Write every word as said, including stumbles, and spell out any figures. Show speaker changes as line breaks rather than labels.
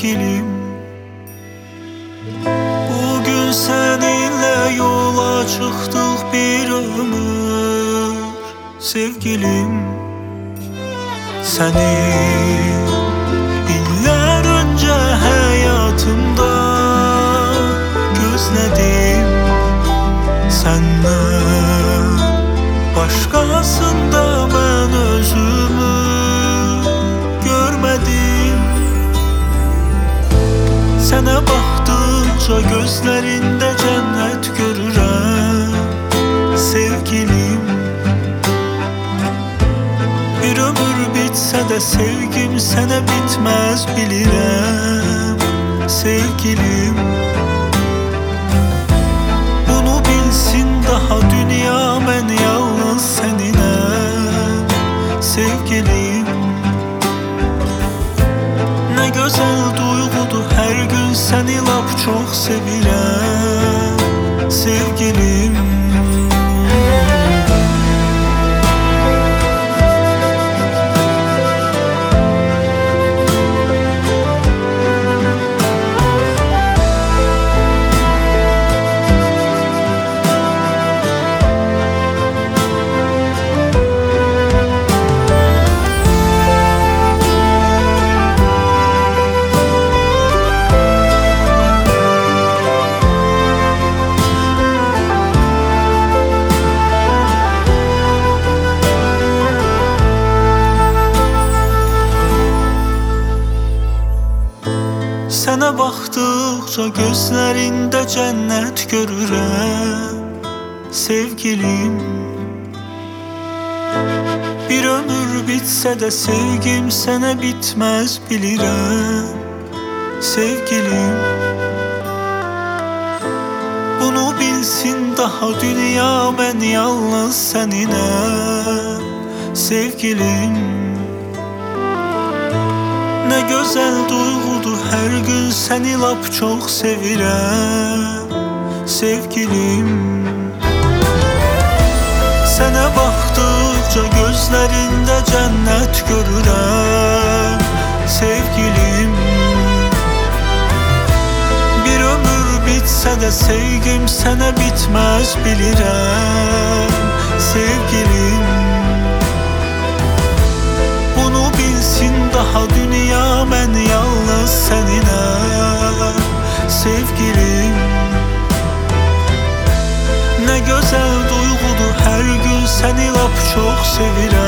sevgilim. Bugün seninle yola çıktık bir ömür sevgilim. Seni iller önce hayatımda gözledim. Senden başkasında ben özümü görmedim. Sana baktıkça gözlerinde cennet görürüm sevgilim. Bir ömür bitse de sevgim sana bitmez bilirəm sevgilim. Bunu bilsin daha dünya, ben yalnız seninəm sevgilim. Ne güzel duygudur her gün seni lap çok sevirəm sevgilim. Sana baktıkça gözlerinde cennet görürəm sevgilim. Bir ömür bitse de sevgim sana bitmez bilirəm sevgilim. Bunu bilsin daha dünya, ben yalnız seninəm sevgilim. Ne güzel duygudur her gün seni lap çok sevirəm sevgilim. Sana baktıkça gözlerinde cennet görürəm sevgilim. Bir ömür bitse de sevgim sana bitmez bilirəm sevgilim. Bunu bilsin daha dünya, ben yalnız seninəm sevgilim. Ne güzel duygudur her gün seni lap çok sevirəm